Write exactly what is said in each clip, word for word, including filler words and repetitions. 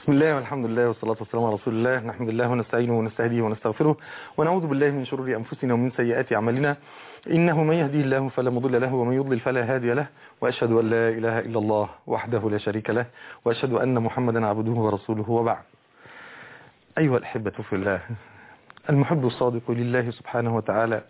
بسم الله والحمد لله والصلاة والسلام على رسول الله. نحمد الله ونستعينه ونستهديه ونستغفره ونعوذ بالله من شرور أنفسنا ومن سيئات أعمالنا، إنه من يهديه الله فلا مضل له ومن يضلل فلا هادي له، وأشهد أن لا إله إلا الله وحده لا شريك له، وأشهد أن محمدا عبده ورسوله، وبعد. أيها الأحبة في الله، المحب الصادق لله سبحانه وتعالى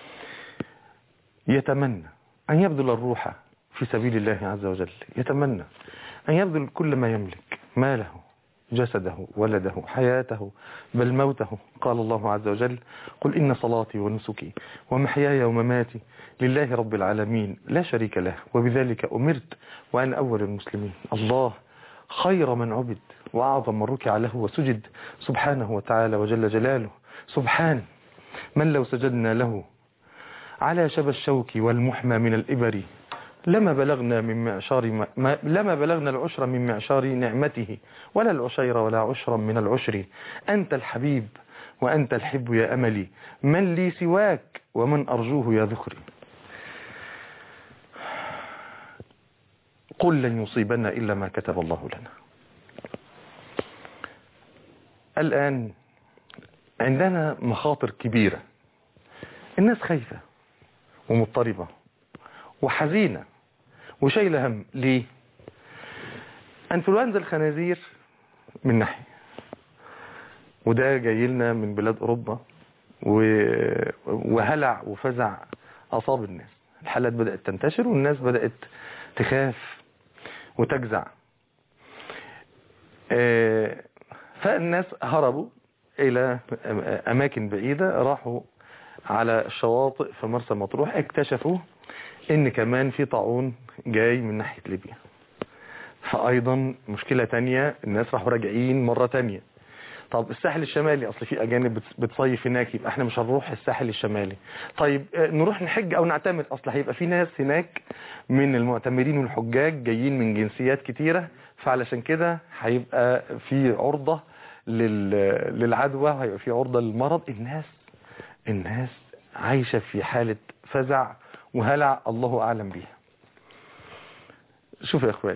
يتمنى أن يبذل الروح في سبيل الله عز وجل، يتمنى أن يبذل كل ما يملك، ماله، جسده، ولده، حياته، بل موته. قال الله عز وجل: قل إن صلاتي ونسكي ومحياي ومماتي لله رب العالمين لا شريك له وبذلك أمرت وأنا أول المسلمين. الله خير من عبد وأعظم من ركع له وسجد، سبحانه وتعالى وجل جلاله. سبحان من لو سجدنا له على شبى الشوك والمحمى من الإبر لما بلغنا من معشار ما لما بلغنا العشر من معشار نعمته، ولا العشير ولا عشرا من العشر. أنت الحبيب وأنت الحب يا أملي، من لي سواك ومن أرجوه يا ذخري. قل لن يصيبنا إلا ما كتب الله لنا. الآن عندنا مخاطر كبيرة، الناس خايفة ومضطربة وحزينة وشايلة هم. ليه؟ انفلونزا الخنازير من ناحية، وده جاي لنا من بلاد أوروبا، وهلع وفزع أصاب الناس. الحالات بدأت تنتشر والناس بدأت تخاف وتجزع، فالناس هربوا إلى أماكن بعيدة، راحوا على الشواطئ في مرسى مطروح، اكتشفوا ان كمان في طاعون جاي من ناحية ليبيا. فايضا مشكلة تانية، الناس راحوا راجعين مرة تانية. طب الساحل الشمالي، اصل في اجانب بتصيف هناك، يبقى احنا مش هنروح الساحل الشمالي. طيب نروح نحج او نعتمر، اصل هيبقى في ناس هناك من المعتمرين والحجاج جايين من جنسيات كتيرة، فعلشان كده هيبقى في عرضة للعدوى، هيبقى في عرضة للمرض. الناس الناس عايشة في حالة فزع وهلع الله أعلم بيها. شوف يا إخواني،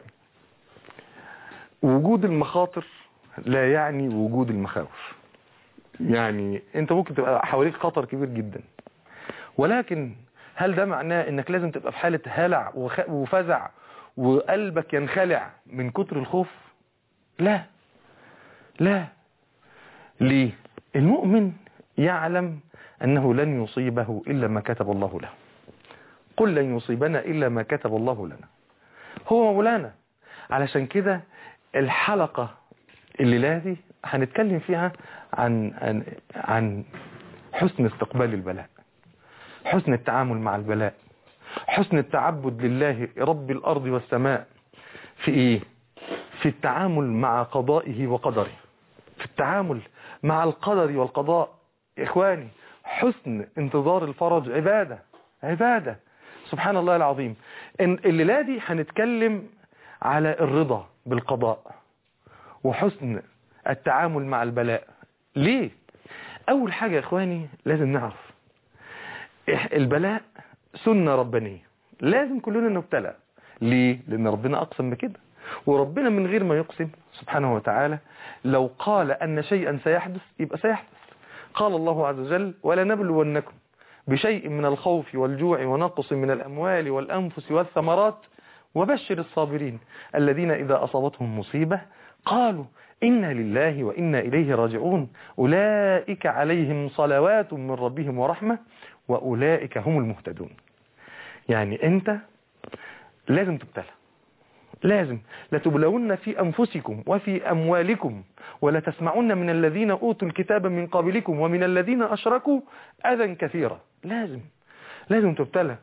وجود المخاطر لا يعني وجود المخاوف. يعني أنت ممكن تبقى حواليك خطر كبير جدا، ولكن هل ده معناه أنك لازم تبقى في حالة هلع وفزع وقلبك ينخلع من كتر الخوف؟ لا لا. ليه؟ المؤمن يعلم أنه لن يصيبه إلا ما كتب الله له. قل لن يصيبنا إلا ما كتب الله لنا، هو مولانا. علشان كده الحلقة الليلة دي هنتكلم فيها عن, عن, عن حسن استقبال البلاء، حسن التعامل مع البلاء، حسن التعبد لله رب الأرض والسماء. في إيه؟ في التعامل مع قضائه وقدره، في التعامل مع القدر والقضاء. إخواني، حسن انتظار الفرج عبادة، عبادة. سبحان الله العظيم. الليلة دي هنتكلم على الرضا بالقضاء وحسن التعامل مع البلاء. ليه؟ أول حاجة يا إخواني لازم نعرف البلاء سنة ربانية، لازم كلنا نبتلى. ليه؟ لأن ربنا أقسم بكده، وربنا من غير ما يقسم سبحانه وتعالى لو قال أن شيئا سيحدث يبقى سيحدث. قال الله عز وجل: ولنبلونكم بشيء من الخوف والجوع ونقص من الأموال والأنفس والثمرات وبشر الصابرين الذين إذا أصابتهم مصيبة قالوا إنا لله وإنا إليه راجعون أولئك عليهم صلوات من ربهم ورحمة وأولئك هم المهتدون. يعني أنت لازم تبتلى، لازم. لتبلون في أنفسكم وفي أموالكم ولتسمعن من الذين أوتوا الكتاب من قبلكم ومن الذين أشركوا أذى كثيرا. لازم لازم تبتلى.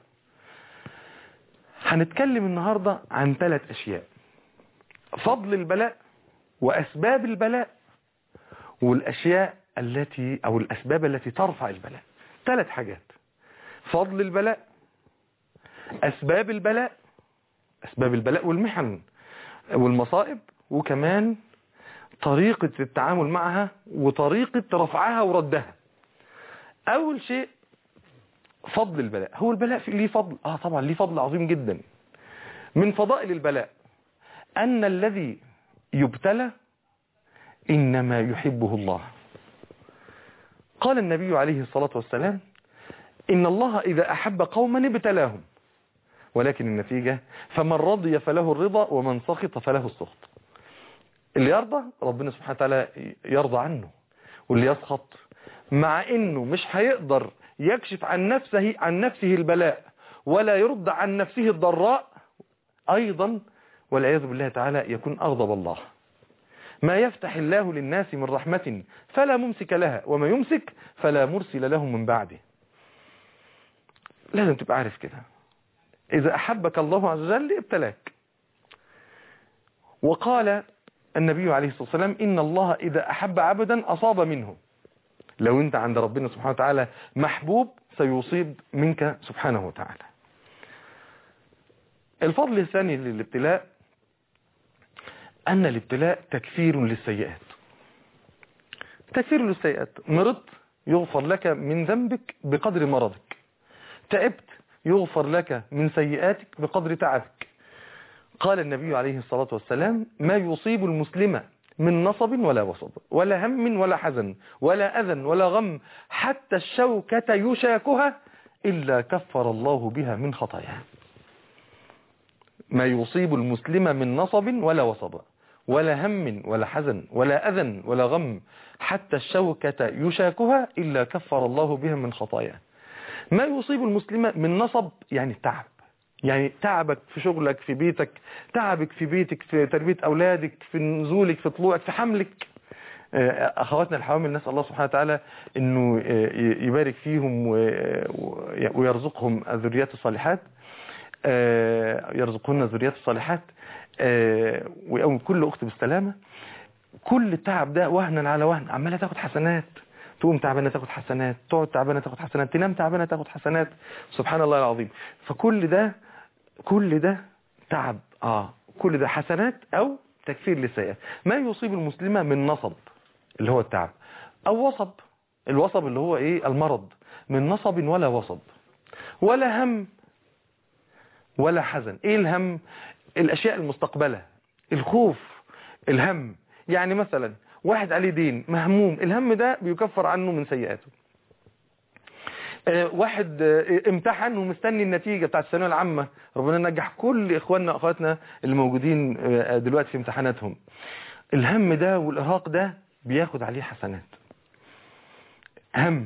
هنتكلم النهاردة عن ثلاث أشياء: فضل البلاء وأسباب البلاء والأشياء التي أو الأسباب التي ترفع البلاء. ثلاث حاجات: فضل البلاء، أسباب البلاء، أسباب البلاء والمحن والمصائب، وكمان طريقة التعامل معها وطريقة رفعها وردها. أول شيء فضل البلاء. هو البلاء ليه فضل؟ آه طبعا ليه فضل عظيم جدا. من فضائل البلاء أن الذي يبتلى إنما يحبه الله. قال النبي عليه الصلاة والسلام إن الله إذا أحب قوما ابتلاهم، ولكن النتيجة فمن رضي فله الرضا ومن سخط فله السخط. اللي يرضى ربنا سبحانه وتعالى يرضى عنه، واللي يسخط مع إنه مش هيقدر يكشف عن نفسه عن نفسه البلاء ولا يرد عن نفسه الضراء أيضا والعياذ بالله تعالى يكون أغضب الله. ما يفتح الله للناس من رحمة فلا ممسك لها وما يمسك فلا مرسل له من بعده. لازم تبقى عارف كده، إذا أحبك الله عز وجل ابتلاك. وقال النبي عليه الصلاة والسلام إن الله إذا أحب عبدا أصاب منه. لو أنت عند ربنا سبحانه وتعالى محبوب سيصيب منك سبحانه وتعالى. الفضل الثاني للابتلاء أن الابتلاء تكفير للسيئات. تكفير للسيئات، مرضت يغفر لك من ذنبك بقدر مرضك، تعبت يغفر لك من سيئاتك بقدر تعبك. قال النبي عليه الصلاة والسلام ما يصيب المسلم من نصب ولا وصب ولا هم ولا حزن ولا أذى ولا غم حتى الشوكة يشاكها إلا كفر الله بها من خطاياه. ما يصيب المسلم من نصب ولا وصب ولا هم ولا حزن ولا أذى ولا غم حتى الشوكة يشاكها إلا كفر الله بها من خطاياه. ما يصيب المسلم من نصب يعني تعب، يعني تعبك في شغلك في بيتك، تعبك في بيتك في تربية أولادك في نزولك في طلوعك في حملك. أخواتنا الحوامل نسأل الله سبحانه وتعالى أنه يبارك فيهم ويرزقهم الذريات الصالحات، يرزقهن الذريات الصالحات ويقوم كل أخت بالسلامة. كل التعب ده وهنا على وهن، عمالة تاخد حسنات، تقوم تعبانة تاخد حسنات، تقعد تعبانة تاخد حسنات، تنام تعبانة تاخد حسنات، سبحان الله العظيم. فكل ده كل ده تعب، اه كل ده حسنات او تكفير للسيئات. ما يصيب المسلمة من نصب اللي هو التعب، او وصب، الوصب اللي هو ايه المرض، من نصب ولا وصب ولا هم ولا حزن. ايه الهم؟ الاشياء المستقبلة، الخوف، الهم. يعني مثلا واحد عليه دين مهموم، الهم ده بيكفر عنه من سيئاته. واحد امتحن ومستني النتيجة بتاعت الثانوية العامة، ربنا نجح كل اخواننا واخواتنا اللي موجودين دلوقتي في امتحاناتهم. الهم ده والارهاق ده بياخد عليه حسنات. هم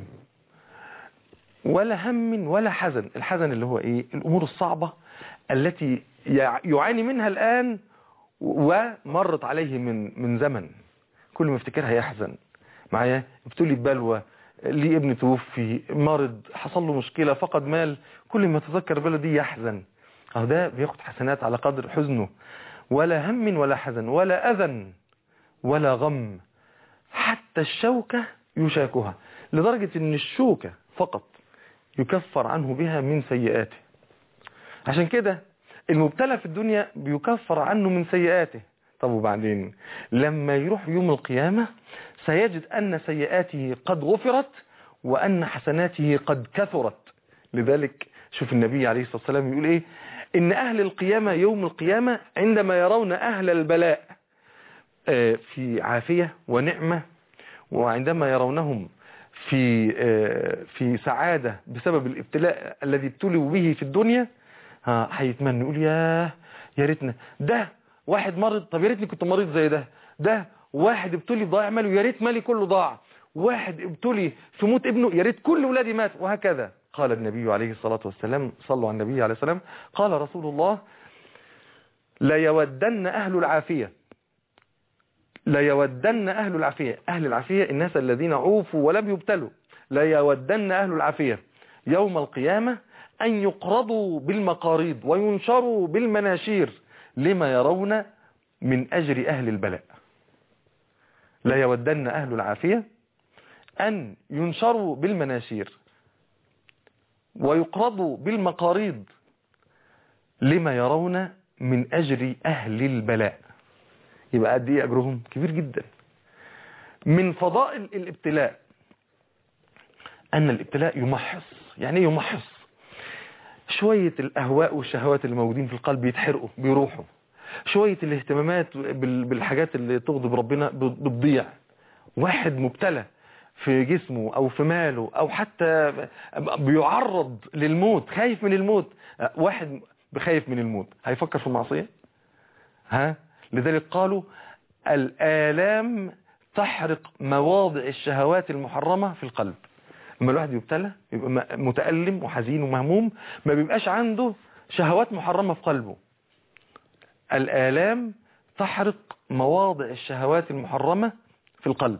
ولا هم ولا حزن. الحزن اللي هو ايه؟ الامور الصعبة التي يعاني منها الآن ومرت عليه من من زمن، كل ما افتكرها يحزن. معايا ابتلي ببلوى، ليه ابن توفي، مرض، حصل له مشكلة، فقد مال، كل ما تذكر البلوى دي يحزن. اهو ده بياخد حسنات على قدر حزنه. ولا هم ولا حزن ولا أذى ولا غم حتى الشوكة يشاكها، لدرجة ان الشوكة فقط يكفر عنه بها من سيئاته. عشان كده المبتلى في الدنيا بيكفر عنه من سيئاته. طب وبعدين لما يروح يوم القيامة سيجد أن سيئاته قد غفرت وأن حسناته قد كثرت. لذلك شوف النبي عليه الصلاة والسلام يقول إيه؟ إن أهل القيامة يوم القيامة عندما يرون أهل البلاء في عافية ونعمة، وعندما يرونهم في في سعادة بسبب الابتلاء الذي ابتلوا به في الدنيا، هيتمنى يقول ياه يا ريتنا ده واحد مرض، طب يا ريتني كنت مريض زي ده. ده واحد ابتلي ضايع ماله، يا ريت مالي كله ضاع. واحد ابتلي في موت ابنه، يا ريت كل ولادي مات. وهكذا قال النبي عليه الصلاة والسلام، صلوا على النبي عليه السلام، قال رسول الله لا يودن أهل العافية، لا يودن أهل العافية، أهل العافية الناس الذين عوفوا ولم يبتلوا، لا يودن أهل العافية يوم القيامة أن يقرضوا بالمقاريض وينشروا بالمناشير لما يرون من أجر أهل البلاء. لا يودن أهل العافية أن ينشروا بالمناشير ويقرضوا بالمقاريض لما يرون من أجر أهل البلاء. يبقى قد ايه أجرهم؟ كبير جدا. من فضائل الابتلاء أن الابتلاء يمحص. يعني يمحص؟ شوية الأهواء والشهوات اللي موجودين في القلب يتحرقوا بيروحوا، شوية الاهتمامات بالحاجات اللي تغضب ربنا بتضيع. واحد مبتلى في جسمه أو في ماله أو حتى بيعرض للموت، خايف من الموت. واحد بخايف من الموت هيفكر في المعصية؟ ها؟ لذلك قالوا الآلام تحرق مواضع الشهوات المحرمة في القلب. اما الواحد يبتلى يبقى متألم وحزين ومهموم، ما بيبقاش عنده شهوات محرمة في قلبه. الآلام تحرق مواضع الشهوات المحرمة في القلب.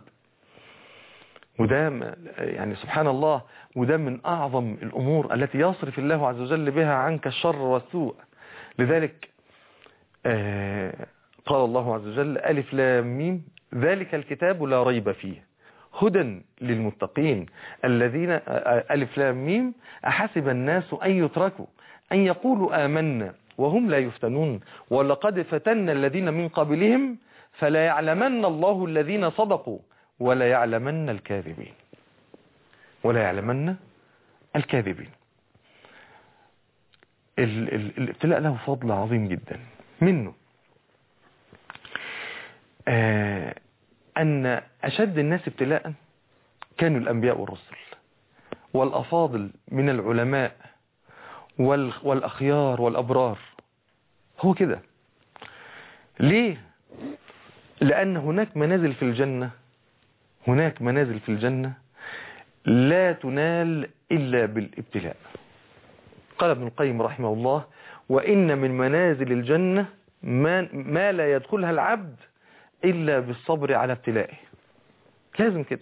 وده يعني سبحان الله، وده من أعظم الأمور التي يصرف الله عز وجل بها عنك الشر والسوء. لذلك آه قال الله عز وجل ألف لام ميم ذلك الكتاب لا ريب فيه هدى للمتقين الذين ألف لام ميم أحسب الناس أن يتركوا أن يقولوا آمنا وهم لا يفتنون ولقد فتنا الذين من قبلهم فلا يعلمن الله الذين صدقوا ولا يعلمن الكاذبين. ولا يعلمن الكاذبين. الابتلاء له فضل عظيم جدا. منه آه أن أشد الناس ابتلاء كانوا الأنبياء والرسل والأفاضل من العلماء والأخيار والأبرار. هو كده. ليه؟ لأن هناك منازل في الجنة هناك منازل في الجنة لا تنال إلا بالابتلاء. قال ابن القيم رحمه الله وإن من منازل الجنة ما, ما لا يدخلها العبد إلا بالصبر على ابتلائه. لازم كده.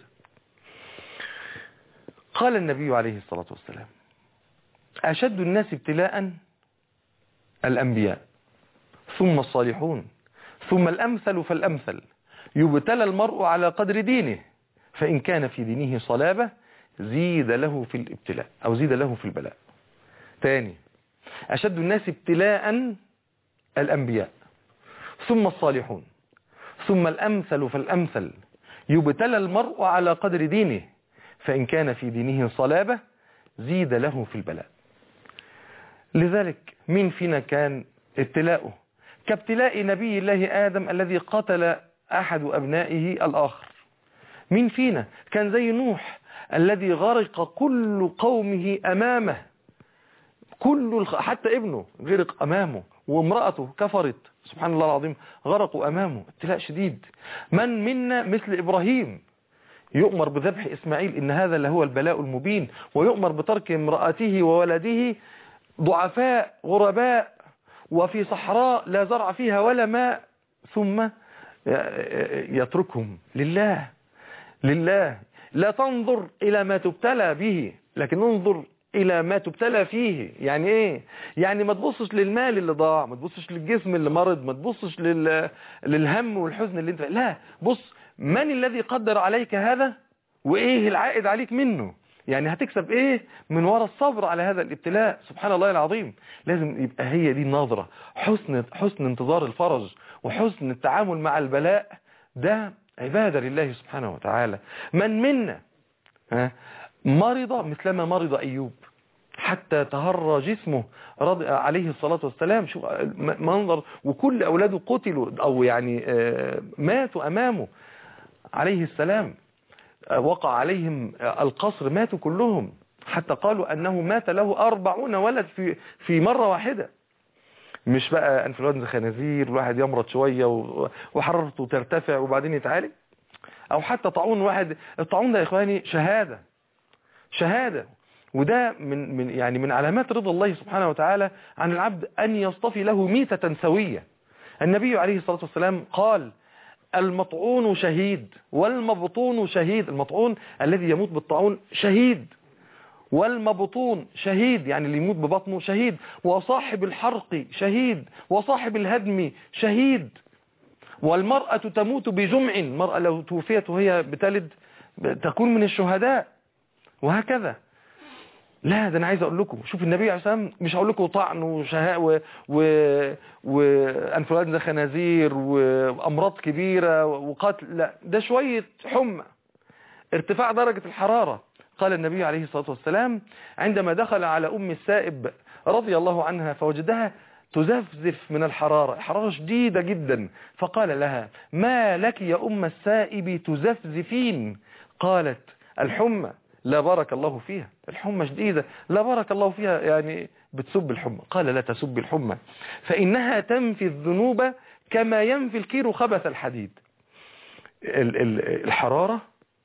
قال النبي عليه الصلاة والسلام أشد الناس ابتلاء الأنبياء ثم الصالحون ثم الأمثل فالأمثل يبتلى المرء على قدر دينه فإن كان في دينه صلابة زيد له في الابتلاء أو زيد له في البلاء. ثاني أشد الناس ابتلاء الأنبياء ثم الصالحون ثم الأمثل فالأمثل يبتلى المرء على قدر دينه فإن كان في دينه صلابة زيد له في البلاء. لذلك مين فينا كان ابتلاؤه كابتلاء نبي الله آدم الذي قتل أحد أبنائه الآخر؟ مين فينا كان زي نوح الذي غرق كل قومه أمامه، كل حتى ابنه غرق أمامه وامرأته كفرت سبحان الله العظيم غرقوا أمامه. ابتلاء شديد. من منا مثل إبراهيم يؤمر بذبح إسماعيل إن هذا لهو البلاء المبين، ويؤمر بترك امرأته وولده ضعفاء غرباء وفي صحراء لا زرع فيها ولا ماء ثم يتركهم لله لله. لا تنظر إلى ما تبتلى به لكن انظر إلى ما تبتلى فيه. يعني إيه؟ يعني ما تبصش للمال اللي ضاع، ما تبصش للجسم اللي مرض، ما تبصش لل... للهم والحزن اللي انت، لا بص من الذي قدر عليك هذا وإيه العائد عليك منه. يعني هتكسب إيه من وراء الصبر على هذا الابتلاء. سبحان الله العظيم. لازم يبقى هي دي النظرة، حسن حسن انتظار الفرج وحسن التعامل مع البلاء. ده عبادة لله سبحانه وتعالى. من منا مرض مثلما مرض أيوب حتى تهرى جسمه رضي عليه الصلاة والسلام. شوف منظر، وكل أولاده قتلوا أو يعني ماتوا أمامه عليه السلام. وقع عليهم القصر ماتوا كلهم، حتى قالوا أنه مات له أربعون ولد في في مرة واحدة. مش بقى انفلونزا خنازير الواحد يمرض شوية وحرارته ترتفع وبعدين يتعالج، أو حتى طاعون واحد. الطاعون ده يا إخواني شهادة شهادة. وده من من يعني من علامات رضا الله سبحانه وتعالى عن العبد أن يصطفي له ميتة سوية. النبي عليه الصلاة والسلام قال المطعون شهيد والمبطون شهيد. المطعون الذي يموت بالطاعون شهيد، والمبطون شهيد يعني اللي يموت ببطنه شهيد، وصاحب الحرق شهيد، وصاحب الهدم شهيد، والمرأة تموت بجمع. المرأة لو توفيت وهي بتلد تكون من الشهداء، وهكذا. لا ده انا عايز اقول لكم، شوف النبي عليه الصلاه والسلام مش هقول لكم طعن وشهاء و... و... وانفلونزا خنازير وامراض كبيره وقتل، لا ده شويه حمى، ارتفاع درجه الحراره. قال النبي عليه الصلاه والسلام عندما دخل على ام السائب رضي الله عنها فوجدها تزفزف من الحرارة، حرارة شديدة جدا. فقال لها: ما لك يا أم السائب تزفزفين؟ قالت: الحمى. لا بارك الله فيها، الحمى شديدة لا بارك الله فيها، يعني بتسب الحمى. قال: لا تسب الحمى، فإنها تنفي الذنوب كما ينفي الكير خبث الحديد. الحرارة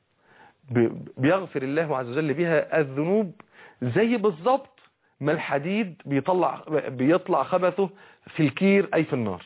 بيغفر الله عز وجل بها الذنوب زي بالضبط ما الحديد بيطلع بيطلع خبثه في الكير أي في النار.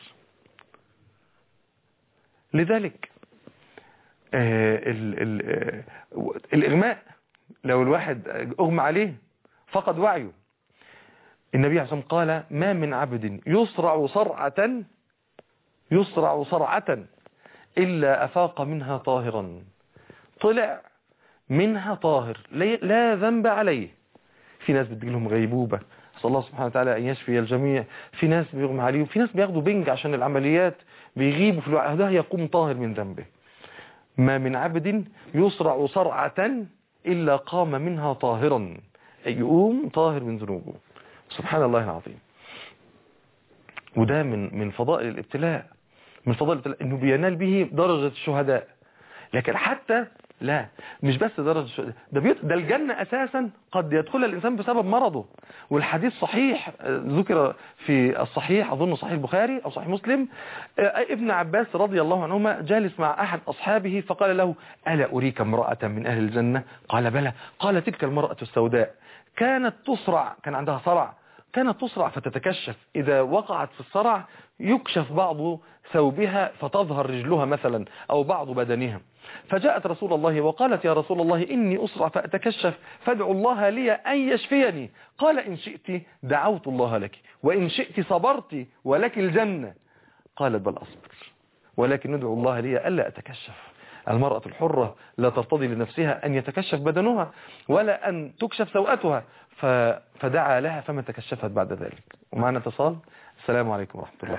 لذلك آه ال ال آه الإغماء، لو الواحد أغمى عليه فقد وعيه، النبي عليه الصلاة والسلام قال: ما من عبد يصرع صرعة يصرع صرعة إلا أفاق منها طاهرا، طلع منها طاهر لا ذنب عليه. في ناس بتجيلهم غيبوبة، صلى الله سبحانه وتعالى أن يشفي الجميع. في ناس بيغمى عليه، وفي ناس بياخدوا بنج عشان العمليات بيغيبوا في الوقت ده، يقوم طاهر من ذنبه. ما من عبد يصرع صرعة إلا قام منها طاهرا، يقوم طاهر من ذنوبه. سبحان الله العظيم. وده من من فضائل الابتلاء، من فضائل الابتلاء انه بينال به درجة الشهداء. لكن حتى لا، مش بس درجة الشهداء، ده بيت ده الجنة اساسا قد يدخلها الانسان بسبب مرضه. والحديث صحيح ذكر في الصحيح، اظن صحيح البخاري او صحيح مسلم، ابن عباس رضي الله عنهما جالس مع احد اصحابه فقال له: الا اريك امرأة من اهل الجنة؟ قال: بلى. قال: تلك المرأة السوداء كانت تصرع، كان عندها صرع، كانت تصرع فتتكشف، إذا وقعت في الصرع يكشف بعض ثوبها فتظهر رجلها مثلا أو بعض بدنها. فجاءت رسول الله وقالت: يا رسول الله إني أصرع فأتكشف، فادعوا الله لي أن يشفيني. قال: إن شئت دعوت الله لك، وإن شئت صبرت ولك الجنة. قالت: بل أصبر، ولكن ندعو الله لي ألا أتكشف. المرأة الحرة لا ترتضي لنفسها أن يتكشف بدنها ولا أن تكشف سوءتها، فدعا لها فما تكشفت بعد ذلك. ومعنا اتصال. السلام عليكم ورحمة الله.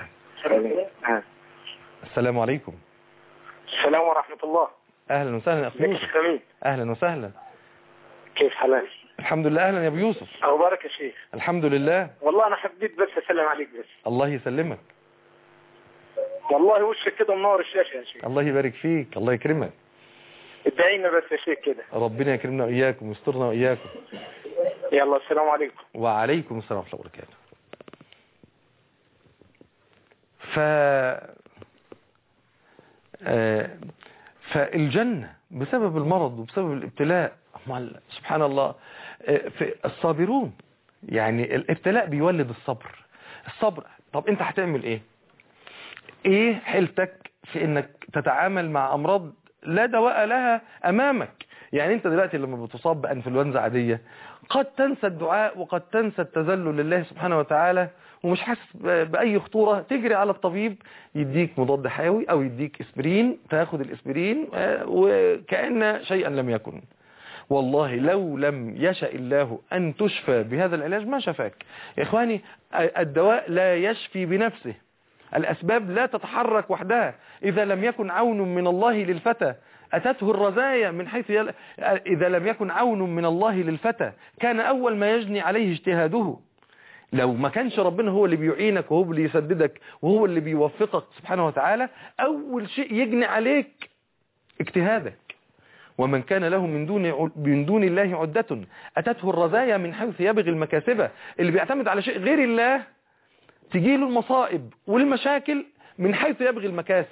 السلام عليكم. السلام ورحمة الله. أهلا وسهلا يا أخي يوسف. أهلا وسهلا. كيف حالك؟ الحمد لله. أهلا يا أبو يوسف. أخبارك يا شيخ؟ الحمد لله. والله أنا حبيت بس أسلم عليك بس. الله يسلمك. والله وشك كده منور الشاشة يا شيخ. الله يبارك فيك، الله يكرمك. ادعينا بس يا شيخ كده. ربنا يكرمنا وإياكم ويسترنا وإياكم. يلا السلام عليكم. وعليكم السلام ورحمة الله وبركاته. ف آه... فالجنة بسبب المرض وبسبب الابتلاء. سبحان الله. آه... في الصابرون، يعني الابتلاء بيولد الصبر. الصبر. طب انت هتعمل ايه؟ ايه حيلتك في انك تتعامل مع امراض لا دواء لها امامك؟ يعني انت دلوقتي لما بتصاب بانفلونزا عادية قد تنسى الدعاء وقد تنسى التذلل لله سبحانه وتعالى ومش حاسس باي خطورة، تجري على الطبيب يديك مضاد حيوي او يديك اسبرين، تاخد الاسبرين وكأن شيئا لم يكن. والله لو لم يشاء الله أن تشفى بهذا العلاج ما شفاك. يا إخواني، الدواء لا يشفي بنفسه، الأسباب لا تتحرك وحدها. إذا لم يكن عون من الله للفتى أتته الرزايا من حيث يل... إذا لم يكن عون من الله للفتى كان أول ما يجني عليه اجتهاده. لو ما كانش ربنا هو اللي بيعينك وهو اللي يسددك وهو اللي بيوفقك سبحانه وتعالى، أول شيء يجني عليك اجتهادك. ومن كان له من دون من دون الله عدة أتته الرزايا من حيث يبغي المكاسب. اللي بيعتمد على شيء غير الله تجيله المصائب والمشاكل من حيث يبغي المكاسب.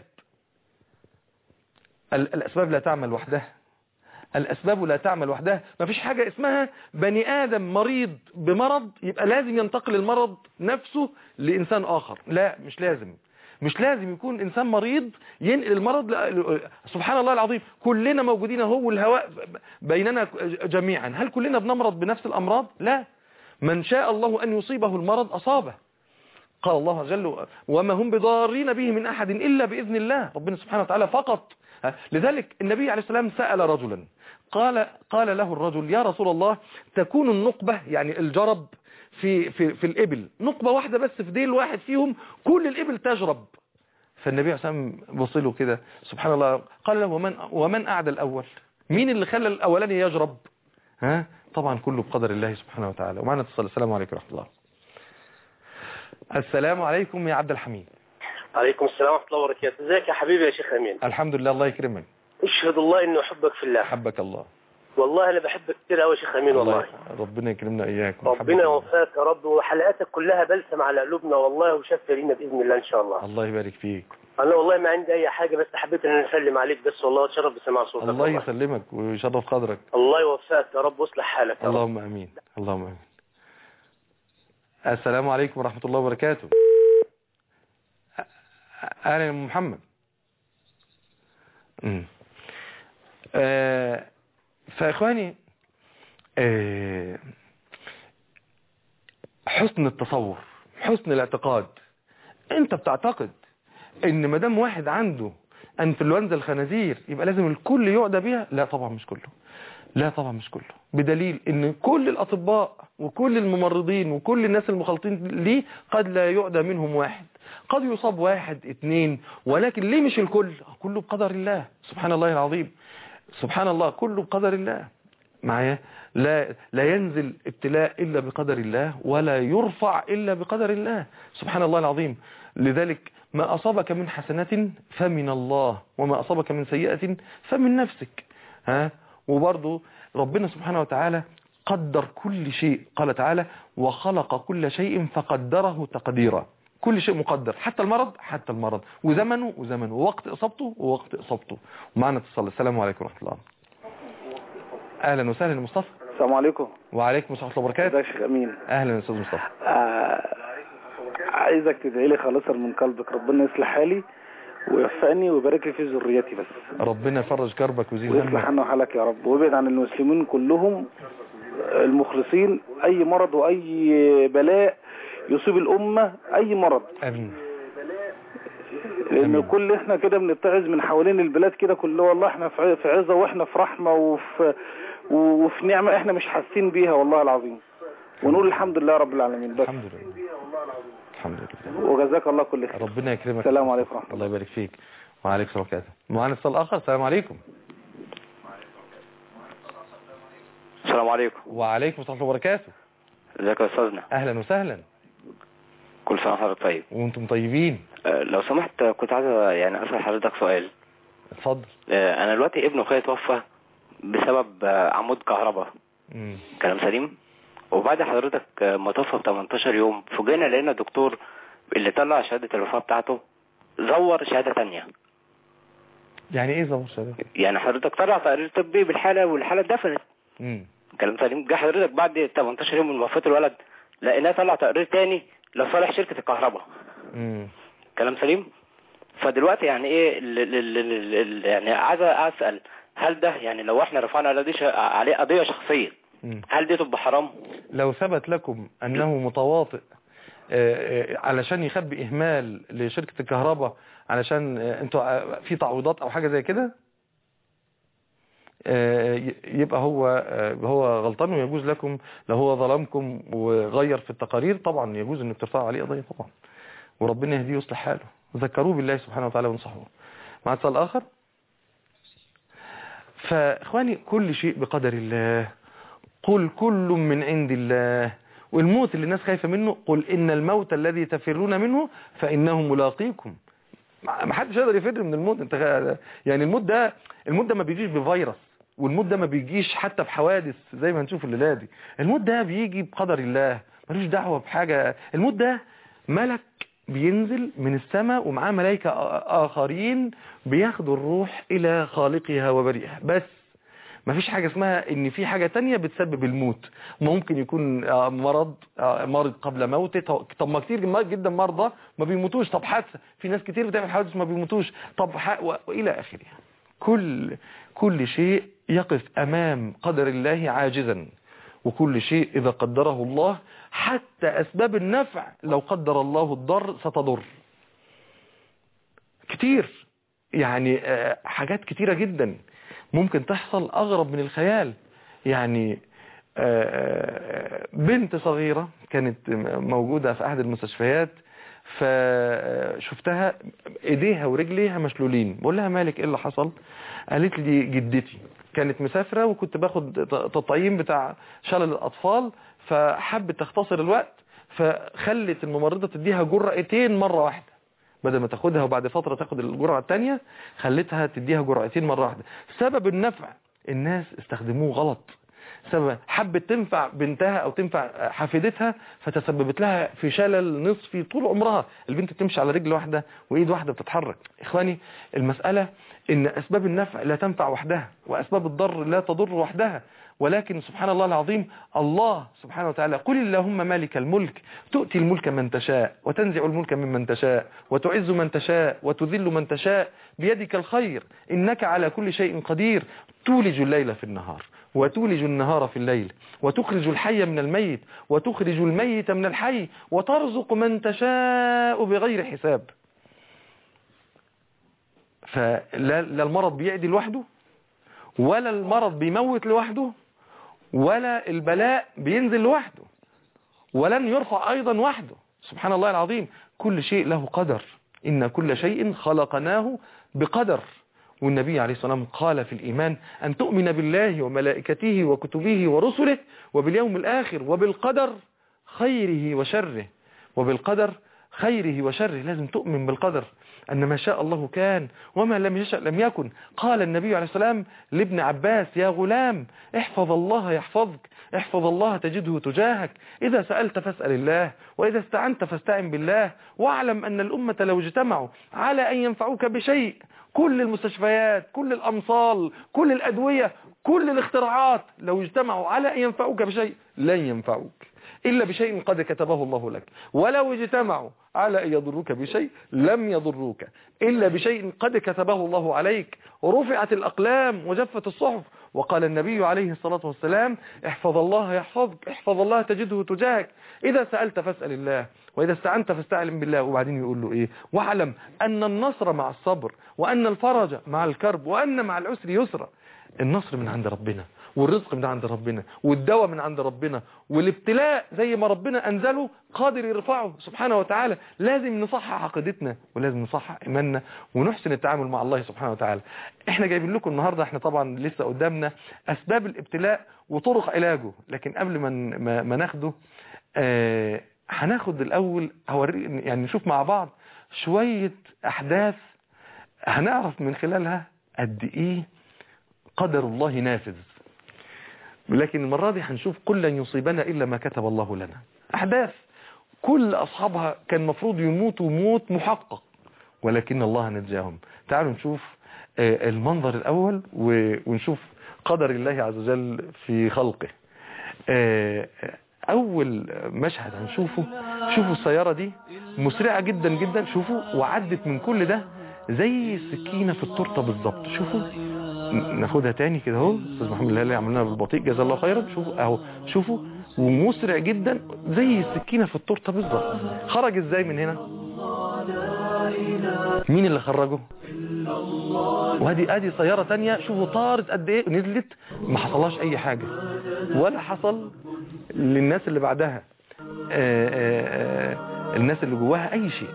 الأسباب لا تعمل وحدها، الأسباب لا تعمل وحدها. ما فيش حاجة اسمها بني آدم مريض بمرض يبقى لازم ينتقل المرض نفسه لإنسان آخر. لا، مش لازم. مش لازم يكون إنسان مريض ينقل المرض ل... سبحان الله العظيم، كلنا موجودين اهو والهواء بيننا جميعا. هل كلنا بنمرض بنفس الأمراض؟ لا. من شاء الله أن يصيبه المرض أصابه. قال الله جل: وما هم بضارين به من أحد إلا بإذن الله. ربنا سبحانه وتعالى فقط. لذلك النبي عليه السلام سأل رجلا، قال قال له الرجل: يا رسول الله، تكون النقبة، يعني الجرب في في في الإبل، نقبة واحدة بس في ديل واحد فيهم كل الإبل تجرب. فالنبي عليه السلام بص له كده سبحان الله، قال له: ومن ومن أعدى الأول؟ مين اللي خلى الأولاني يجرب؟ ها طبعا كله بقدر الله سبحانه وتعالى. ومعنا اتصال. السلام عليكم ورحمة الله. السلام عليكم يا عبد الحميد. عليكم السلام ورحمة الله وبركاته. ازيك يا حبيبي يا شيخ أمين؟ الحمد لله، الله يكرمك. اشهد الله إنه أحبك في الله. حبك الله. والله أنا بحبك كتير أوي يا شيخ أمين والله. ربنا يكرمنا إياك. ربنا يوفقك يا رب، وحلقاتك كلها بلسم على قلوبنا والله، وشفت لينا بإذن الله إن شاء الله. الله يبارك فيك. أنا والله ما عندي أي حاجة، بس حبيت إن أسلم عليك بس والله، وأتشرف بسماع صوتك. الله يسلمك ويشرف قدرك. الله يوفقك يا رب ويصلح حالك يا رب. اللهم آمين. اللهم آمين. السلام عليكم ورحمة الله وبركاته. أهلا يا محمد. امم آه فإخواني، آه حسن التصور، حسن الاعتقاد. انت بتعتقد ان مدام واحد عنده انفلونزا الخنازير يبقى لازم الكل يعدى بيها؟ لا طبعا مش كله، لا طبعا مش كله، بدليل ان كل الاطباء وكل الممرضين وكل الناس المخالطين ليه قد لا يعدى منهم واحد، قد يصاب واحد اتنين، ولكن ليه مش الكل؟ كله بقدر الله سبحان الله العظيم. سبحان الله، كله بقدر الله معايا. لا لا ينزل ابتلاء إلا بقدر الله، ولا يرفع إلا بقدر الله سبحان الله العظيم. لذلك ما أصابك من حسنة فمن الله، وما أصابك من سيئة فمن نفسك. ها وبرضو ربنا سبحانه وتعالى قدر كل شيء، قال تعالى وخلق كل شيء فقدره تقديرا. كل شيء مقدر، حتى المرض حتى المرض، وزمنه وزمنه، ووقت إصابته ووقت إصابته. ومعنا اتصال. السلام عليكم ورحمة الله. اهلا وسهلا مصطفى. السلام عليكم. وعليكم السلام ورحمه الله وبركاته. ازيك يا شيخ امين؟ اهلا يا استاذ مصطفى. آه عايزك تدعي لي خالصا من قلبك، ربنا يصلح حالي ويوفقني ويبارك لي في ذريتي، بس ربنا يفرج كربك ويزيل همك ويصلح عنا وحالك يا رب، ويبعد عن المسلمين كلهم المخلصين اي مرض واي بلاء يصيب الامه، اي مرض. امين. لان كل احنا كده بنتعظ من حوالين البلاد كده كله، والله احنا في عزه واحنا في رحمه وفي وفي نعمه احنا مش حاسين بيها والله العظيم، ونقول الحمد لله رب العالمين. بس الحمد لله الحمد لله. وجزاك الله كل خير. ربنا يكرمك. السلام عليكم ورحمه الله. الله يبارك فيك. وعليكم السلام ورحمه الله. معانا اتصال اخر. السلام عليكم. السلام عليكم. وعليكم السلام ورحمه الله وبركاته. ازيك يا استاذنا؟ اهلا وسهلا. كل سنه وحضرتك طيب. وانتم طيبين. أه لو سمحت كنت عايز يعني اسال حضرتك سؤال. اتفضل. أه انا دلوقتي ابن اخويا توفى بسبب أه عمود كهرباء. امم كلام سليم. وبعد حضرتك أه ما توفى ب تمنتاشر يوم فوجئنا لقينا الدكتور اللي طلع شهاده الوفاه بتاعته زور شهاده ثانيه. يعني ايه زور شهاده؟ يعني حضرتك طلع تقرير طبي بالحاله والحاله اتدفنت. امم كلام سليم. جه حضرتك بعد تمنتاشر يوم من وفاه الولد لقيناه طلع تقرير ثاني لصالح شركه الكهرباء. امم كلام سليم. فدلوقتي يعني ايه ال ال ال ال يعني عايز اسال هل ده يعني لو احنا رفعنا عليه قضيه شخصيه هل دي تبقى حرام؟ لو ثبت لكم انه متواطئ علشان يخبي اهمال لشركه الكهرباء علشان انتوا في تعويضات او حاجه زي كده، يبقى هو هو غلطان، ويجوز لكم لو هو ظلمكم وغير في التقارير طبعا يجوز انك ترفعوا عليه قضيه طبعا، وربنا يهديه ويصلح حاله. ذكروه بالله سبحانه وتعالى وانصحوه. مع اتصال اخر. فاخواني كل شيء بقدر الله. قل كل من عند الله. والموت اللي الناس خايفه منه قل ان الموت الذي تفرون منه فانه ملاقيكم. ما حدش يقدر يفر من الموت. انت يعني الموت ده الموت ده ما بيجيش بفيروس، والموت ده ما بيجيش حتى بحوادث زي ما هنشوف الليله دي. الموت ده بيجي بقدر الله، ملوش دعوه بحاجه. الموت ده ملك بينزل من السماء ومعاه ملائكه اخرين بياخدوا الروح الى خالقها وبريئها، بس ما فيش حاجه اسمها ان في حاجه تانية بتسبب الموت. ممكن يكون مرض مرض قبل موته. طب ما كتير جدا مرضى ما بيموتوش. طب حادثه، في ناس كتير بتعمل حوادث ما بيموتوش. طب والى اخره. كل كل شيء يقف امام قدر الله عاجزا، وكل شيء اذا قدره الله حتى اسباب النفع لو قدر الله الضر ستضر. كتير يعني حاجات كتيرة جدا ممكن تحصل أغرب من الخيال. يعني بنت صغيرة كانت موجودة في أحد المستشفيات، فشفتها ايديها ورجليها مشلولين. بقول لها مالك ايه اللي حصل؟ قالت لي جدتي كانت مسافرة وكنت باخد تطعيم بتاع شلل الأطفال، فحبت تختصر الوقت فخلت الممرضة تديها جرعتين مرة واحدة، بدل ما تاخدها وبعد فترة تاخد الجرعة الثانية خلتها تديها جرعتين مرة واحدة. سبب النفع الناس استخدموه غلط، سبب حبت تنفع بنتها او تنفع حفيدتها فتسببت لها في شلل نصفي طول عمرها. البنت بتمشي على رجل واحدة وايد واحدة بتتحرك. اخواني المسألة ان اسباب النفع لا تنفع وحدها واسباب الضر لا تضر وحدها، ولكن سبحان الله العظيم الله سبحانه وتعالى قل اللهم مالك الملك تؤتي الملك من تشاء وتنزع الملك ممن تشاء وتعز من تشاء وتذل من تشاء بيدك الخير إنك على كل شيء قدير تولج الليل في النهار وتولج النهار في الليل وتخرج الحي من الميت وتخرج الميت من الحي وترزق من تشاء بغير حساب. فلا المرض بيعدي لوحده ولا المرض بيموت لوحده ولا البلاء بينزل لوحده ولن يرفع أيضا وحده. سبحان الله العظيم كل شيء له قدر، إن كل شيء خلقناه بقدر. والنبي عليه الصلاة والسلام قال في الإيمان أن تؤمن بالله وملائكته وكتبه ورسله وباليوم الآخر وبالقدر خيره وشره، وبالقدر خيره وشره. لازم تؤمن بالقدر أن ما شاء الله كان وما لم يشأ لم يكن. قال النبي عليه السلام لابن عباس يا غلام احفظ الله يحفظك، احفظ الله تجده تجاهك، إذا سألت فاسأل الله وإذا استعنت فاستعن بالله، واعلم أن الأمة لو اجتمعوا على أن ينفعوك بشيء، كل المستشفيات كل الأمصال كل الأدوية كل الاختراعات لو اجتمعوا على أن ينفعوك بشيء لن ينفعوك إلا بشيء قد كتبه الله لك، ولو اجتمعوا على أن يضروك بشيء لم يضروك إلا بشيء قد كتبه الله عليك. رفعت الأقلام وجفت الصحف. وقال النبي عليه الصلاة والسلام احفظ الله يحفظك، احفظ الله تجده تجاهك، إذا سألت فاسأل الله وإذا استعنت فاستعن بالله. وبعدين يقول له إيه؟ واعلم أن النصر مع الصبر وأن الفرج مع الكرب وأن مع العسر يسرا. النصر من عند ربنا والرزق من عند ربنا والدواء من عند ربنا، والابتلاء زي ما ربنا أنزله قادر يرفعه سبحانه وتعالى. لازم نصحح عقيدتنا ولازم نصحح إيماننا ونحسن التعامل مع الله سبحانه وتعالى. احنا جايبين لكم النهاردة، احنا طبعا لسه قدامنا أسباب الابتلاء وطرق علاجه، لكن قبل ما ما ناخده آه هناخد الأول هوري يعني نشوف مع بعض شوية أحداث هنعرف من خلالها قد إيه قدر الله نافذ. لكن المرة دي هنشوف كل لن يصيبنا إلا ما كتب الله لنا. أحداث كل أصحابها كان مفروض يموتوا موت محقق ولكن الله نجاهم. تعالوا نشوف المنظر الأول ونشوف قدر الله عز وجل في خلقه. أول مشهد هنشوفه، شوفوا السيارة دي مسرعة جدا جدا، شوفوا وعدت من كل ده زي السكينة في التورته بالظبط. شوفوا ناخدها تاني كده اهو، استاذ محمد الهلالي عملنا بالبطيء جزاه الله خيرا. شوفوا اهو، شوفوا ومسرع جدا زي السكينه في التورته بالظبط. خرج ازاي من هنا؟ مين اللي خرجه؟ وادي ادي سياره تانية، شوفوا طارت قد ايه نزلت ما حصلهاش اي حاجه ولا حصل للناس اللي بعدها آآ آآ الناس اللي جواها اي شيء.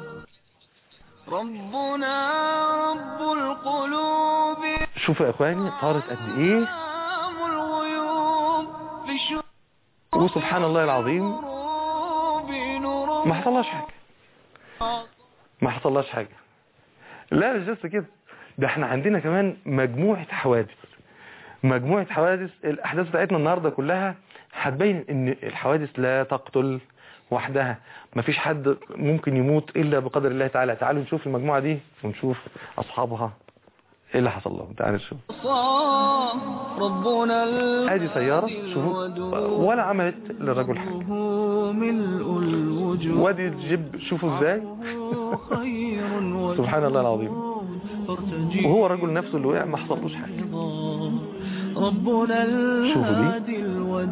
ربنا رب القلوب. شوفوا يا اخواني طارت قد ايه، وسبحان الله العظيم ما حصلهاش حاجه ما حصلهاش حاجه لا مش بس كده، ده احنا عندنا كمان مجموعه حوادث مجموعه حوادث. الاحداث بتاعتنا النهارده كلها هتبين ان الحوادث لا تقتل وحدها، مفيش حد ممكن يموت إلا بقدر الله تعالى. تعالوا نشوف المجموعة دي ونشوف أصحابها إيه اللي حصل لهم. تعالوا نشوف. هذه سيارة شوفوا ولا عملت للرجل حاجة، وادي الجيب شوفوا ازاي سبحان الله العظيم، وهو الرجل نفسه اللي وقع ما حصلوش حاجة. شوفوا دي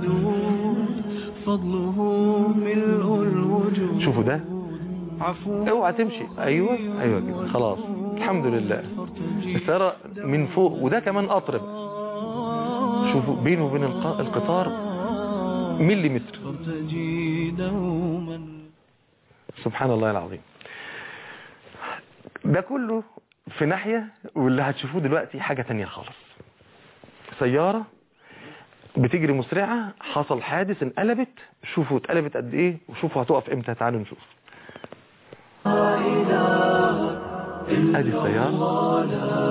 فضله ملء الوجود. شوفوا ده اوعى تمشي. ايوه ايوه كده خلاص الحمد لله. السيارة من فوق وده كمان اطرب، شوفوا بينه وبين القطار مليمتر. سبحان الله العظيم. ده كله في ناحية، واللي هتشوفوه دلوقتي حاجة تانية خالص. سيارة بتجري مسرعة، حصل حادث انقلبت، شوفوا اتقلبت قد ايه وشوفوا هتقف امتى. تعالوا نشوف. ادي السيارة،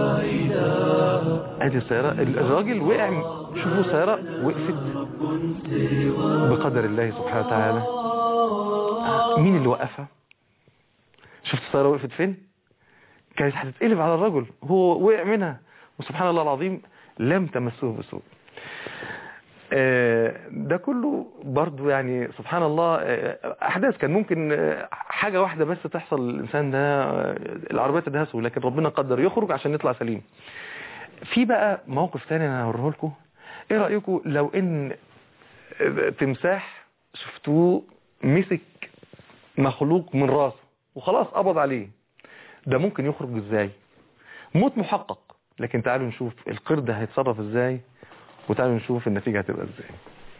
ادي السيارة، الراجل وقع، شوفوا السيارة وقفت بقدر الله سبحانه وتعالى. مين اللي وقفها؟ شفت السيارة وقفت فين؟ كانت هتتقلب على الرجل، هو وقع منها وسبحان الله العظيم لم تمسه بسوء. ده كله برضو يعني سبحان الله احداث كان ممكن حاجة واحدة بس تحصل للإنسان ده، العربية تدهسه، لكن ربنا قدر يخرج عشان يطلع سليم. في بقى موقف تاني انا هوريه لكم. ايه رأيكم لو ان تمساح شفتوه مسك مخلوق من راسه وخلاص قبض عليه، ده ممكن يخرج ازاي؟ موت محقق. لكن تعالوا نشوف القرد ده هيتصرف ازاي، وتعالوا نشوف النتيجة هتبقى ازاي.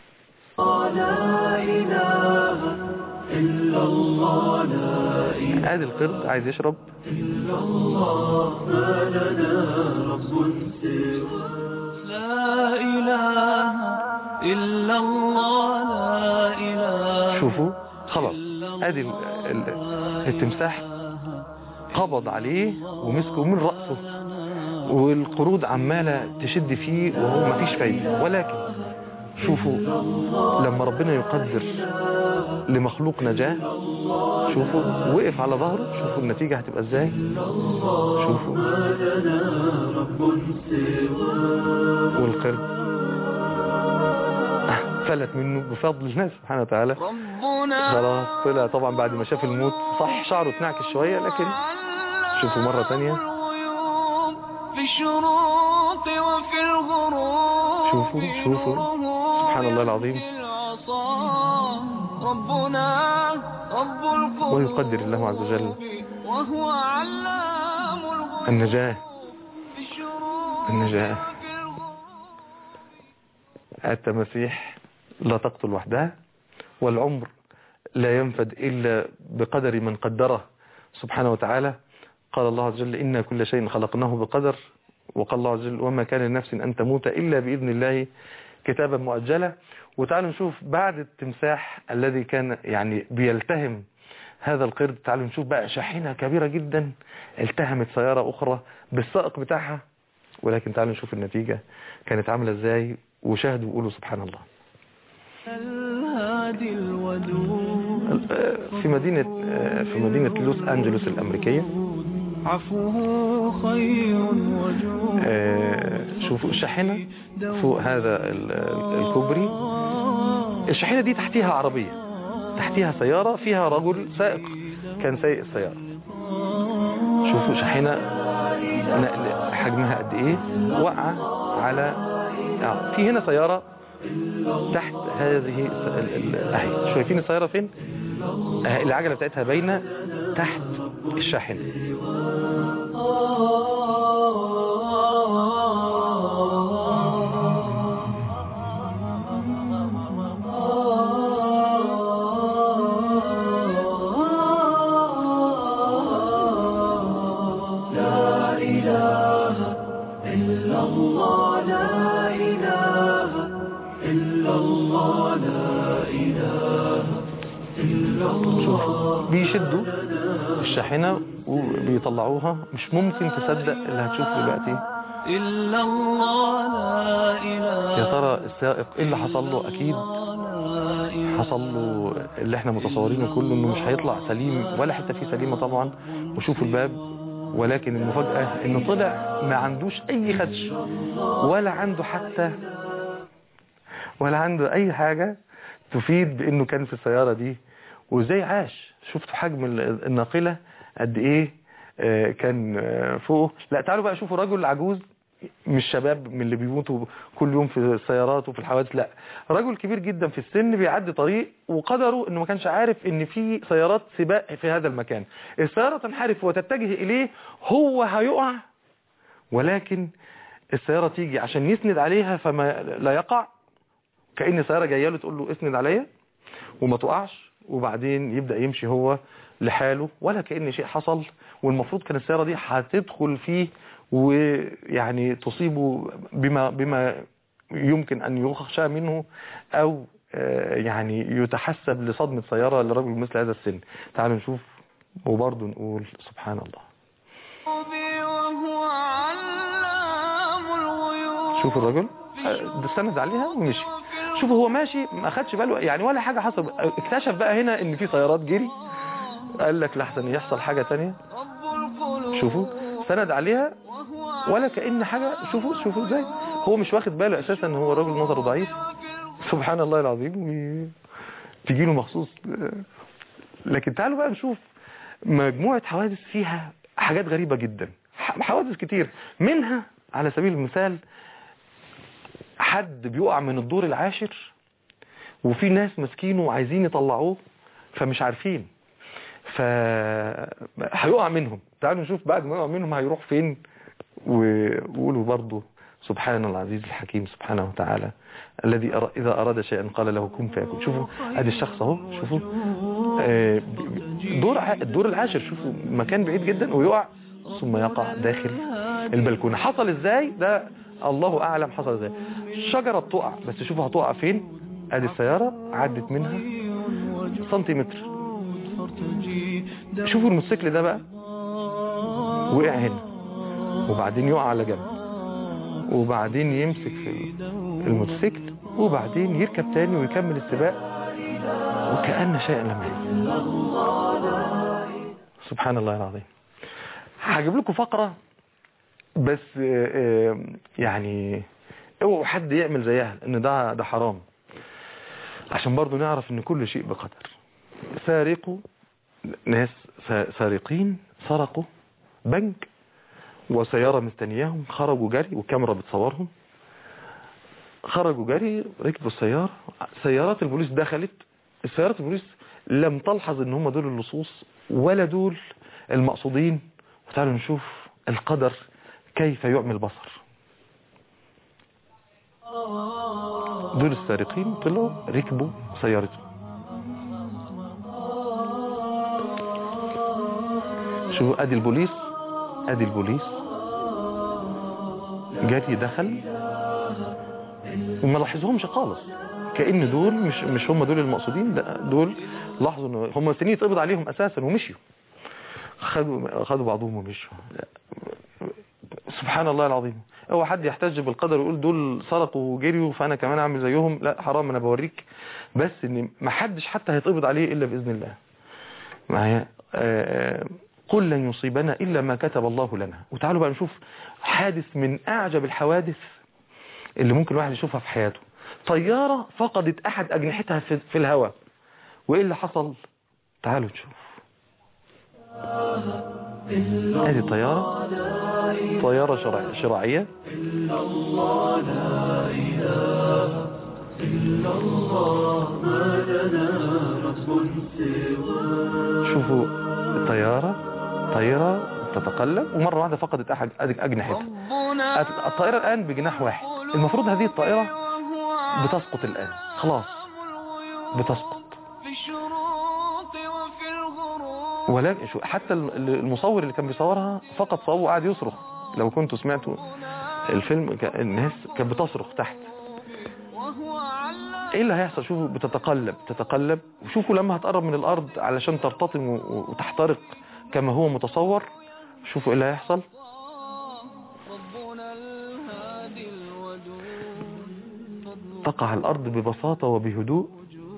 لا إله إلا الله، لا إله. ادي القرد عايز يشرب. إلا الله ما لنا رب سوى. لا إله إلا الله، لا إله. شوفوا خلاص ادي التمساح قبض عليه ومسكه من رأسه، والقرود عمالة تشد فيه وهو ما فيش فايدة. ولكن شوفوا لما ربنا يقدر لمخلوق نجاة، شوفوا وقف على ظهره، شوفوا النتيجة هتبقى ازاي. شوفوا والقرد فلت منه بفضل الله سبحانه وتعالى. خلاص طلع طبعا بعد ما شاف الموت، صح شعره اتنعكش شوية، لكن شوفوا مرة تانية في الشروق وفي الغروب. شوفوا شوفوا سبحان الله العظيم. ربنا رب القلوب ويقدر الله عز وجل وهو علام الغيوب. النجاة النجاة التماسيح لا تقتل وحدها، والعمر لا ينفد إلا بقدر من قدره سبحانه وتعالى. قال الله عز وجل إنا كل شيء خلقناه بقدر، وقال الله عز وجل وما كان لنفس أن تموت إلا بإذن الله كتابا مؤجلا. وتعالوا نشوف بعد التمساح الذي كان يعني بيلتهم هذا القرد، تعالوا نشوف بقى شاحنة كبيرة جدا التهمت سيارة أخرى بالسائق بتاعها، ولكن تعالوا نشوف النتيجة كانت عاملة ازاي، وشاهدوا وقولوا سبحان الله. في مدينة في مدينة لوس أنجلوس الأمريكية، عفوه خير وجود. شوفوا الشاحنة فوق هذا الكوبري، الشاحنة دي تحتيها عربية، تحتيها سيارة فيها رجل سائق كان سايق السيارة. شوفوا شاحنة نقل حجمها قد ايه، وقع على آه. في هنا سيارة تحت هذه اهي، شايفين السيارة فين؟ آه. العجلة بتاعتها باينة تحت الشاحنة. بيشدوا الشاحنة وبيطلعوها، مش ممكن تصدق اللي هتشوف دلوقتي. إلا الله لا إله. يا ترى السائق ايه اللي حصل له؟ اكيد حصل له اللي احنا متصورينه كله، انه مش هيطلع سليم ولا حتى فيه سليمة طبعا. وشوفوا الباب، ولكن المفاجأة انه طلع ما عندوش اي خدش، ولا عنده حتى ولا عنده اي حاجة تفيد بانه كان في السيارة دي. وازاي عاش؟ شفتوا حجم الناقلة قد ايه كان فوقه. لا تعالوا بقى شوفوا رجل عجوز، مش شباب من اللي بيموتوا كل يوم في السيارات وفي الحوادث، لا رجل كبير جدا في السن بيعدي طريق، وقدره انه ما كانش عارف ان في سيارات سباق في هذا المكان. السيارة تنحرف وتتجه اليه، هو هيقع، ولكن السيارة تيجي عشان يسند عليها فما لا يقع، كأن السيارة جايه له تقول له اسند عليا وما تقعش، وبعدين يبدأ يمشي هو لحاله ولا كأن شيء حصل. والمفروض كان السيارة دي هتدخل فيه ويعني تصيبه بما بما يمكن أن يخشى منه أو يعني يتحسب لصدمة سيارة لرجل مثل هذا السن. تعالوا نشوف وبرضه نقول سبحان الله. شوفوا الرجل استند عليها ومشي. شوفوا هو ماشي ما خدش باله يعني ولا حاجة حصل. اكتشف بقى هنا ان في سيارات جري، قال لك لحسن يحصل حاجة تانية. شوفوا استند عليها ولا كأن حاجة. شوفوا شوفوا ازاي هو مش واخد باله اساسا ان هو راجل نظره ضعيف. سبحان الله العظيم. تجي له مخصوص. لكن تعالوا بقى نشوف مجموعة حوادث فيها حاجات غريبة جدا. حوادث كتير منها على سبيل المثال حد بيقع من الدور العاشر وفي ناس مسكينه وعايزين يطلعوه فمش عارفين فهيقع منهم. تعالوا نشوف بعد ما يقع منهم هيروح فين وقولوا برضو سبحان العزيز الحكيم سبحانه وتعالى الذي إذا أراد شيئا قال له كن فيكون. شوفوا ادي الشخص اهو. شوفوا دور الدور العاشر. شوفوا مكان بعيد جدا ويقع ثم يقع داخل البلكونة. حصل ازاي ده الله اعلم حصل ازاي. الشجرة بتقع بس شوفوا هتقع فين. ادي السيارة عدت منها سنتيمتر. شوفوا الموتوسيكل ده بقى وقع هنا وبعدين يقع على جنب وبعدين يمسك في الموتوسيكل وبعدين يركب تاني ويكمل السباق وكأن شيئا لم يحدث. سبحان الله العظيم. هجيب لكم فقرة بس يعني اوعوا حد يعمل زيها لان ده ده حرام عشان برضو نعرف ان كل شيء بقدر. سارقوا ناس سارقين سرقوا بنك وسيارة مستنياهم خرجوا جري والكاميرا بتصورهم. خرجوا جري ركبوا السيارة. سيارات البوليس دخلت. السيارات البوليس لم تلحظ ان هم دول اللصوص ولا دول المقصودين. وتعالوا نشوف القدر كيف يعمي البصر. دول السارقين طلعوا ركبوا سيارتهم. شوفوا ادي البوليس ادي البوليس جاري دخل وما لاحظهمش خالص كأن دول مش مش هم دول المقصودين. دول لاحظوا ان هم سنين يتقبض عليهم اساسا ومشيوا. خدوا خدوا بعضهم ومشوا. سبحان الله العظيم. هو حد يحتج بالقدر ويقول دول سرقوا وجريوا فانا كمان اعمل زيهم؟ لا حرام. انا بوريك بس ان ما حدش حتى هيتقبض عليه الا باذن الله. معايا قل لن يصيبنا إلا ما كتب الله لنا. وتعالوا بقى نشوف حادث من أعجب الحوادث اللي ممكن الواحد يشوفها في حياته. طيارة فقدت أحد أجنحتها في, في الهواء. وإيه اللي حصل؟ تعالوا نشوف. هذه طيارة طيارة شرع... شراعية إلا الله لا إله إلا الله ما لنا رب سواه. شوفوا الطيارة طائرة تتقلب ومرة واحدة فقدت أحد أجنحتها. الطائرة الآن بجناح واحد. المفروض هذه الطائرة بتسقط الآن خلاص بتسقط. ولكن حتى المصور اللي كان بيصورها فقط صوره وقعد يصرخ. لو كنتوا سمعتوا الفيلم الناس كانت بتصرخ تحت. ايه اللي هيحصل؟ شوفوا بتتقلب تتقلب وشوفوا لما هتقرب من الارض علشان ترتطم وتحترق كما هو متصور. شوفوا ايه اللي هيحصل. تقع الارض ببساطة وبهدوء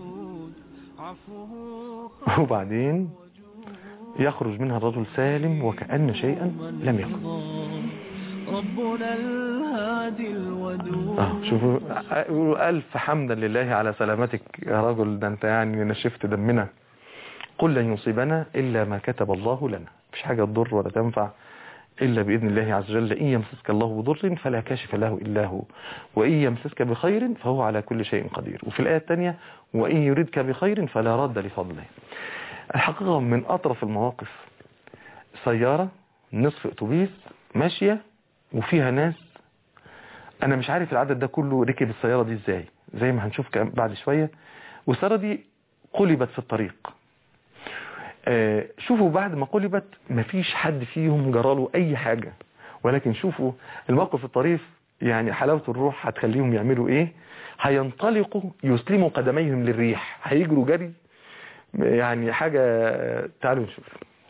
وبعدين يخرج منها الرجل سالم وكأن شيئا لم يكن. ربنا الهادي الودود. اه شوفوا يقولوا ألف حمدا لله على سلامتك يا رجل. ده انت يعني نشفت دمنا. قل لن يصيبنا إلا ما كتب الله لنا. مش حاجة تضر ولا تنفع إلا بإذن الله عز وجل. إن يمسسك الله بضر فلا كاشف له إلا هو وإن يمسسك بخير فهو على كل شيء قدير. وفي الآية الثانية وإن يردك بخير فلا رد لفضله. الحقيقة من أطرف المواقف سيارة نصف أتوبيس ماشية وفيها ناس أنا مش عارف العدد ده كله ركب السيارة دي إزاي زي ما هنشوف بعد شوية. والسيارة دي قلبت في الطريق. آه شوفوا بعد ما قلبت مفيش حد فيهم جراله أي حاجة. ولكن شوفوا الموقف الطريف يعني حلاوة الروح هتخليهم يعملوا ايه؟ هينطلقوا يسلموا قدميهم للريح، هيجروا جري يعني حاجة. تعالوا نشوف.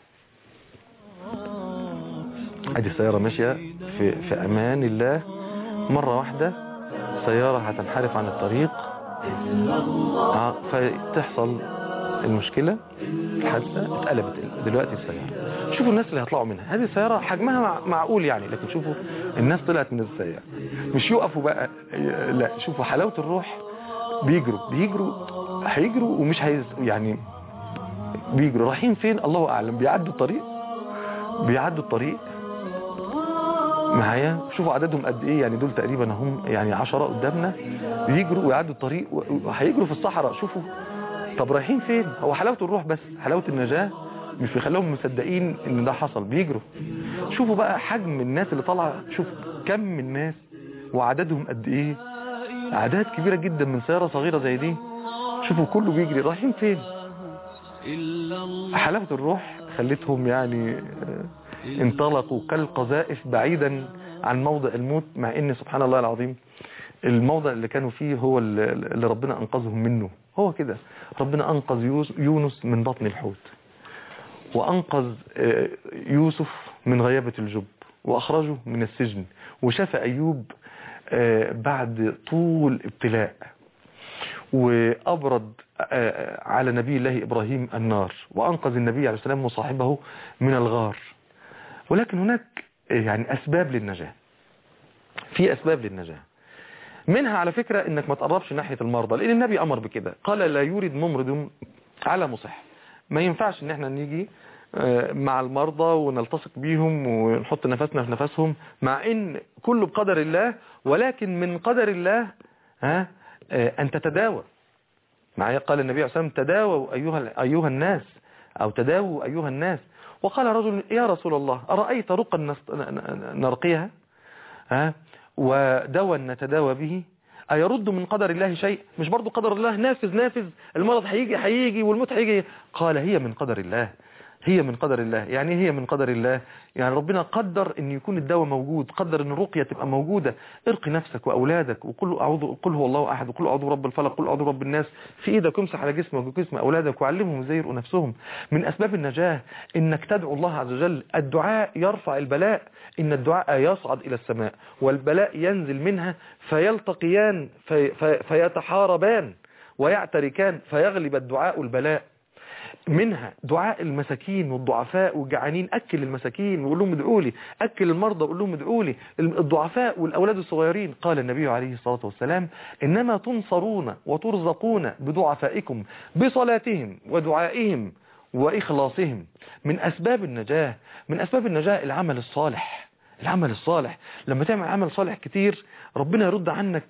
ادي السيارة ماشية في, في امان الله، مرة واحدة سيارة هتنحرف عن الطريق فتحصل المشكلة، الحادثة اتقلبت دلوقتي السيارة. شوفوا الناس اللي هيطلعوا منها. هذه السيارة حجمها معقول يعني، لكن شوفوا الناس طلعت من السيارة مش يقفوا بقى، لا شوفوا حلاوة الروح. بيجروا بيجروا هيجروا ومش هيز يعني بيجروا رايحين فين الله اعلم. بيعدوا الطريق بيعدوا الطريق معايا. شوفوا عددهم قد ايه يعني، دول تقريبا هم يعني عشرة قدامنا بيجروا ويعدوا الطريق وهيجروا في الصحراء. شوفوا طب رايحين فين؟ هو حلاوة الروح بس، حلاوة النجاة مش بيخليهم مصدقين ان ده حصل، بيجروا. شوفوا بقى حجم الناس اللي طالعه، شوف كم من الناس وعددهم قد ايه، اعداد كبيرة جدا من سيارة صغيرة زي دي. شوفوا كله بيجري رايحين فين. حلاوة الروح خلتهم يعني انطلقوا كالقذائف بعيدا عن موضع الموت، مع ان سبحان الله العظيم الموضع اللي كانوا فيه هو اللي ربنا انقذهم منه. هو كده ربنا انقذ يونس من بطن الحوت، وانقذ يوسف من غيابة الجب، واخرجه من السجن، وشفى ايوب بعد طول ابتلاء، وابرد على نبي الله ابراهيم النار، وانقذ النبي عليه السلام وصاحبه من الغار. ولكن هناك يعني اسباب للنجاة، في اسباب للنجاة منها على فكرة انك ما تقربش ناحية المرضى، لان النبي امر بكده، قال لا يورد ممرض على مصح. ما ينفعش ان احنا نيجي مع المرضى ونلتصق بيهم ونحط نفسنا في نفسهم، مع ان كله بقدر الله، ولكن من قدر الله ها ان تتداوى معايا. قال النبي عليه الصلاة والسلام تداووا ايها ايها الناس، او تداووا ايها الناس. وقال رجل يا رسول الله ارايت رقا نرقيها ها ودواء نتداوى به أيرد من قدر الله شيء؟ مش برضو قدر الله نافذ نافذ، المرض هيجي هيجي والموت هيجي. قال هي من قدر الله، هي من قدر الله. يعني هي من قدر الله يعني ربنا قدر ان يكون الدواء موجود، قدر ان الرقية تبقى موجودة. ارقي نفسك واولادك وقل اعوذ، قل هو الله احد، وقل اعوذ برب الفلق، قل اعوذ برب الناس في ايدك، امسح على جسمك وجسم اولادك وعلمهم ازاي يرقوا نفسهم. من اسباب النجاة انك تدعو الله عز وجل. الدعاء يرفع البلاء، ان الدعاء يصعد الى السماء والبلاء ينزل منها، فيلتقيان في في فيتحاربان ويعتركان فيغلب الدعاء البلاء. منها دعاء المساكين والضعفاء والجعانين، أكل المساكين وقول لهم ادعوا لي، أكل المرضى وقول لهم ادعوا لي، الضعفاء والأولاد الصغيرين. قال النبي عليه الصلاة والسلام إنما تنصرون وترزقون بضعفائكم بصلاتهم ودعائهم وإخلاصهم. من أسباب النجاة، من أسباب النجاة العمل الصالح. العمل الصالح لما تعمل عمل صالح كتير ربنا يرد عنك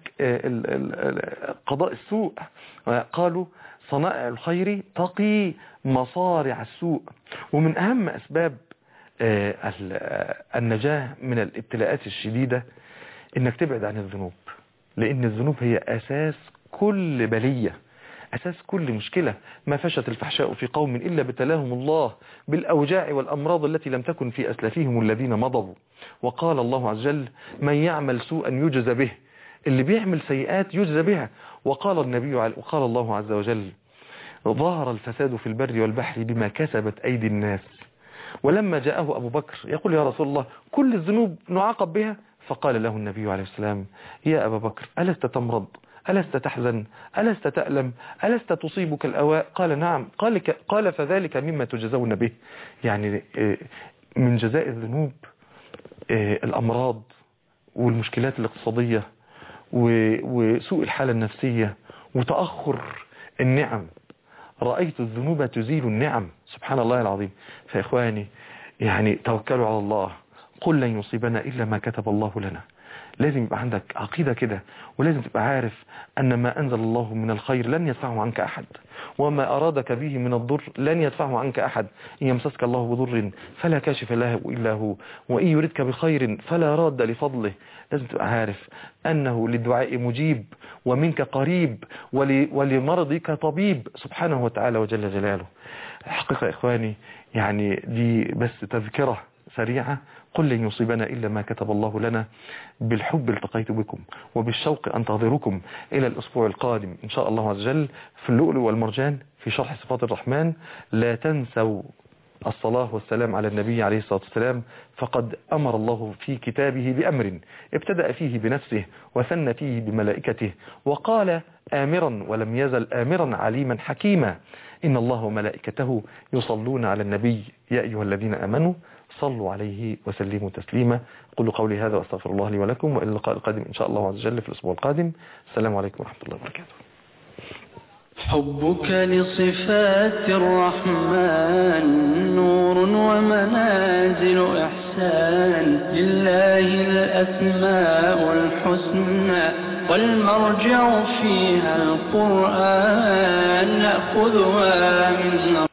قضاء السوء. قالوا صنائع الخير تقي مصارع السوء. ومن أهم أسباب النجاة من الابتلاءات الشديدة إنك تبعد عن الذنوب، لأن الذنوب هي أساس كل بلية، أساس كل مشكلة. ما فشت الفحشاء في قوم إلا ابتلاهم الله بالأوجاع والأمراض التي لم تكن في أسلافهم الذين مضوا. وقال الله عز وجل من يعمل سوءا يجزى به، اللي بيعمل سيئات يجزى بها. وقال النبي وقال الله عز وجل ظهر الفساد في البر والبحر بما كسبت أيدي الناس. ولما جاءه أبو بكر يقول يا رسول الله كل الذنوب نعاقب بها؟ فقال له النبي عليه السلام يا أبا بكر ألست تمرض، ألست تحزن، ألست تألم، ألست تصيبك الأواء؟ قال نعم. قال, قال فذلك مما تجزون به. يعني من جزاء الذنوب الأمراض والمشكلات الاقتصادية وسوء الحالة النفسية وتأخر النعم. رأيت الذنوب تزيل النعم، سبحان الله العظيم. فإخواني يعني توكلوا على الله، قل لن يصيبنا إلا ما كتب الله لنا. لازم يبقى عندك عقيدة كده، ولازم تبقى عارف أن ما أنزل الله من الخير لن يدفعه عنك أحد، وما أرادك به من الضر لن يدفعه عنك أحد. إن يمسسك الله بضر فلا كاشف له إلا هو، وإن يردك بخير فلا راد لفضله. لازم تبقى عارف أنه للدعاء مجيب ومنك قريب ولمرضك طبيب سبحانه وتعالى وجل جلاله. الحقيقة إخواني يعني دي بس تذكرة سريعة: قل لن يصيبنا إلا ما كتب الله لنا. بالحب التقيت بكم وبالشوق أنتظركم إلى الأسبوع القادم إن شاء الله عز وجل في اللؤلؤ والمرجان في شرح صفات الرحمن. لا تنسوا الصلاة والسلام على النبي عليه الصلاة والسلام، فقد أمر الله في كتابه بأمر ابتدأ فيه بنفسه وثنى فيه بملائكته، وقال آمرا ولم يزل آمرا عليما حكيما: إن الله وملائكته يصلون على النبي يا أيها الذين آمنوا صلوا عليه وسلموا تسليما. قولوا قولي هذا واستغفر الله لي ولكم، وإلى اللقاء القادم إن شاء الله عز وجل في الأسبوع القادم. السلام عليكم ورحمة الله وبركاته. حبك لصفات الرحمن نور ومنازل إحسان، لله الأسماء الحسنى والمرجع فيها القرآن، نأخذها من